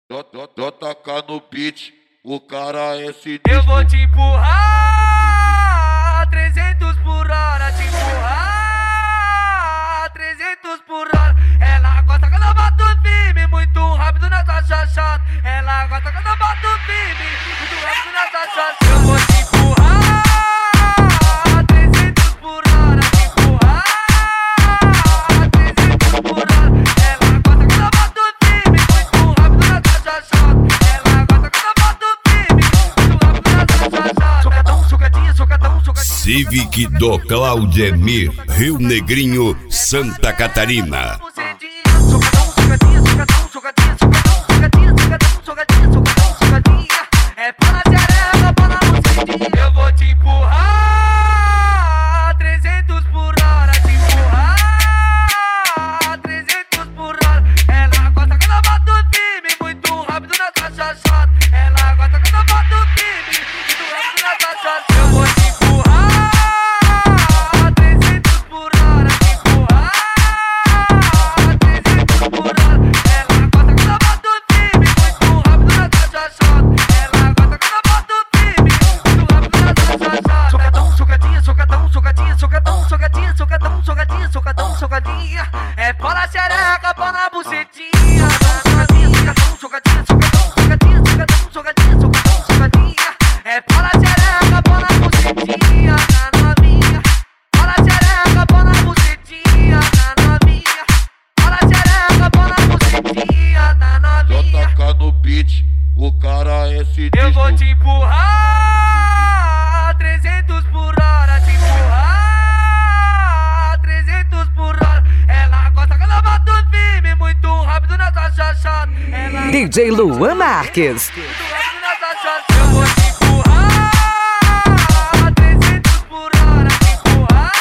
Só tacar no beat, o cara é sinistro. Eu vou te empurrar 300 por hora, te empurrar 300 por hora. Ela gosta quando eu bato firme, muito rápido nessa chachata. Ela gosta quando eu bato firme, muito rápido nessa chachata. Eu vou te empurrar 300 por hora, te empurrar 300 por hora. Ela gosta quando eu bato firme, muito rápido nessa chachata. Ela gosta quando eu bato firme, muito rápido nessa chachata. Socadão, socadinha, socadão, socadinha. Civic do Claudemir, Rio Negrinho, Santa Catarina. Socadão, socadinha, socadão, socadinha, socadão, socadinha, socadão, socadinha, socadão, socadinha. É para xereca, para bucetinha. Eu vou te empurrar 300 por hora, te empurrar 300 por hora. Ela gosta quando eu bato firme, muito rápido nessa chachata. Ela gosta quando eu bato firme, muito rápido nessa chachata. Eu vou te empurrar 300 por hora, te empurrar 300 por hora. Ela gosta quando eu bato firme, muito rápido nessa chachata. Ela gosta quando eu bato firme, muito rápido nessa chachata. Socadão, socadinha, socadão, socadinha, socadão, socadinha, socadão, socadinha, socadão, socadinha. É para xereca, para na bucetinha. Socadinha, socadão, socadinha, socadão, socadinha, socadão, socadinha, socadão, socadinha. É para xereca, para na bucetinha, na novinha. Para xereca, para na bucetinha, na novinha. Para xereca, para na bucetinha, na Só novinha. tacar no beat, o cara é sinistro. Eu vou te empurrar 300 por hora, te empurrar 300 por hora. Ela gosta quando eu bato firme, muito rápido nessa chachata. Ela DJ Luan Marques. muito rápido nessa chachata. Eu vou te empurrar 300 por hora, te empurrar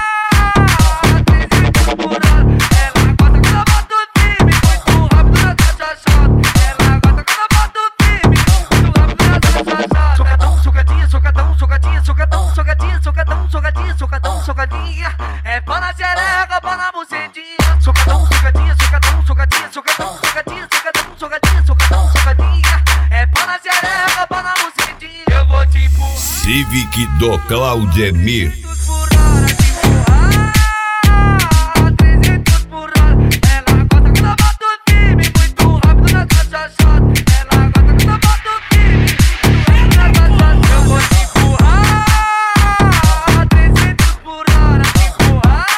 300 por hora. Ela gosta quando eu bato firme, muito rápido nessa chachata. Ela gosta quando eu bato firme, muito rápido nessa chachata. Socadão, socadinha, socadão, socadinha, socadão, socadinha, socadão, socadinha, socadão, socadinha. É para na xereca, para na bucetinha. Socadão, socadinha, socadão, socadinha, socadão, socadinha, socadão, socadinha, socadão, socadinha. É para na xereca, para na bucetinha. Eu vou te empurrar Civic do Claudemir. 300 por hora, te empurrar 300 por hora. Ela gosta quando eu bato firme, muito rápido nessa chachata. Ela gosta quando eu bato firme, muito rápido nessa chachata. Eu vou te empurrar 300 por hora, te empurrar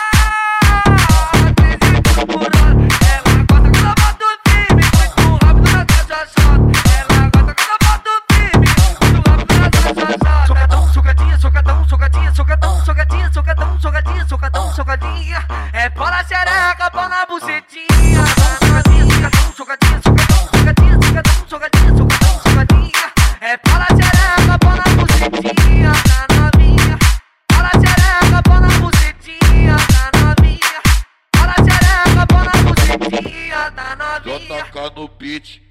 300 por hora. Ela gosta quando eu bato firme, muito rápido nessa chachata. Ela gosta quando eu bato firme, muito rápido nessa chachata. Socadão, socadinha, socadão, socadinha, socadão, socadinha, socadão, socadinha, socadão, socadinha. É para xereca, para na bucetinha. Socadinha, socadão, socadinha, socadão, socadinha, socadão, socadinha, socadão, socadinha. É para xereca, para na bucetinha, na novinha. Para xereca, para na bucetinha, na novinha. Para xereca, para na bucetinha, na Só novinha. tacar no beat,